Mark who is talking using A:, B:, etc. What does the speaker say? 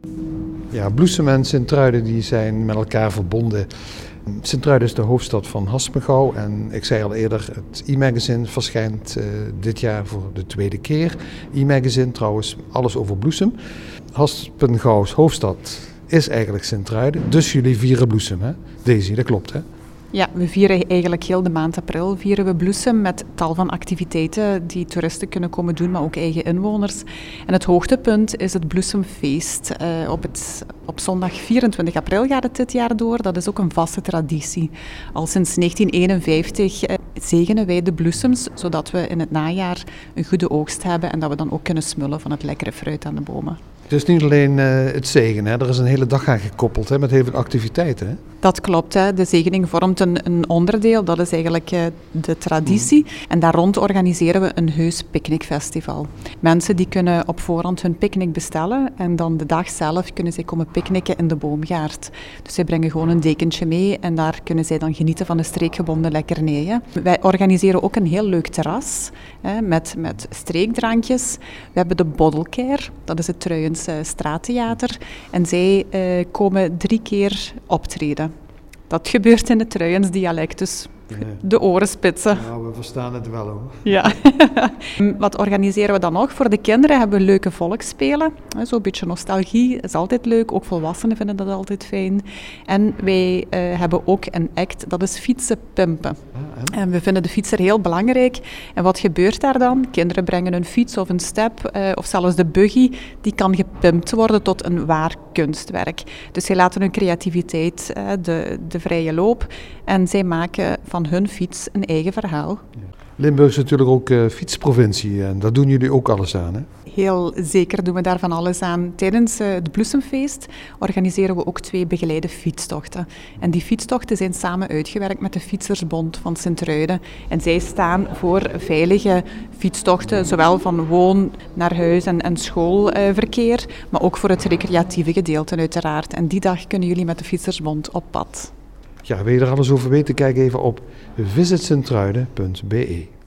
A: Ja, Bloesem en Sint-Truiden die zijn met elkaar verbonden. Sint-Truiden is de hoofdstad van Haspengouw en ik zei al eerder, het e-magazine verschijnt dit jaar voor de tweede keer. E-magazine trouwens, alles over Bloesem. Haspengouws hoofdstad is eigenlijk Sint-Truiden, dus jullie vieren Bloesem, hè? Daisy, dat klopt, hè?
B: Ja, we vieren eigenlijk heel de maand april vieren we Bloesem met tal van activiteiten die toeristen kunnen komen doen, maar ook eigen inwoners. En het hoogtepunt is het Bloesemfeest. Op zondag 24 april gaat het dit jaar door. Dat is ook een vaste traditie. Al sinds 1951 zegenen wij de bloesems, zodat we in het najaar een goede oogst hebben en dat we dan ook kunnen smullen van het lekkere fruit aan de bomen.
A: Het is niet alleen het zegenen, hè? Er is een hele dag aan gekoppeld, hè? Met heel veel activiteiten. Hè?
B: Dat klopt, hè. De zegening vormt een onderdeel, dat is eigenlijk de traditie. En daar rond organiseren we een heus picknickfestival. Mensen die kunnen op voorhand hun picknick bestellen en dan de dag zelf kunnen zij komen picknicken in de boomgaard. Dus zij brengen gewoon een dekentje mee en daar kunnen zij dan genieten van de streekgebonden lekkernijen. Wij organiseren ook een heel leuk terras hè, met streekdrankjes. We hebben de Boddelkeer, dat is het Truijens straattheater. En zij komen 3 keer optreden. Dat gebeurt in het Truijens dialect, dus de oren spitsen.
A: Nou, we verstaan het wel hoor.
B: Ja. Wat organiseren we dan nog? Voor de kinderen hebben we leuke volksspelen. Zo'n beetje nostalgie is altijd leuk. Ook volwassenen vinden dat altijd fijn. En wij hebben ook een act, dat is fietsenpimpen. En we vinden de fietser heel belangrijk. En wat gebeurt daar dan? Kinderen brengen een fiets of een step of zelfs de buggy. Die kan gepimpt worden tot een waar kunstwerk. Dus zij laten hun creativiteit de vrije loop. En zij maken van hun fiets een eigen verhaal.
A: Limburg is natuurlijk ook fietsprovincie en daar doen jullie ook alles aan, hè?
B: Heel zeker doen we daar van alles aan. Tijdens het Bloesemfeest organiseren we ook 2 begeleide fietstochten. En die fietstochten zijn samen uitgewerkt met de Fietsersbond van Sint-Truiden. En zij staan voor veilige fietstochten, zowel van woon naar huis en schoolverkeer, maar ook voor het recreatieve gedeelte uiteraard. En die dag kunnen jullie met de Fietsersbond op pad.
A: Ja, wil je er alles over weten? Kijk even op visitsintruiden.be.